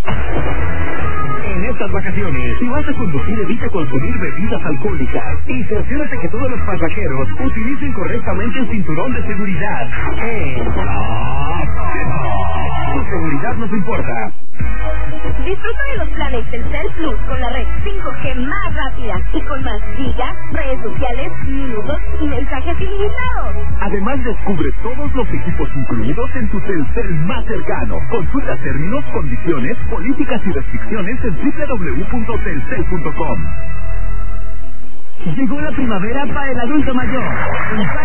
En estas vacaciones, si vas a conducir, evita consumir bebidas alcohólicas y cerciórate que todos los pasajeros utilicen correctamente el cinturón de seguridad. Tu seguridad nos importa. Disfruta de los planes Telcel Plus con la red 5G más rápida y con más gigas, redes sociales, minutos y mensajes ilimitados. Además, descubre todos los equipos incluidos en tu Telcel más cercano. Consulta términos, condiciones, políticas y restricciones en www.telcel.com. Llegó la primavera para el adulto mayor.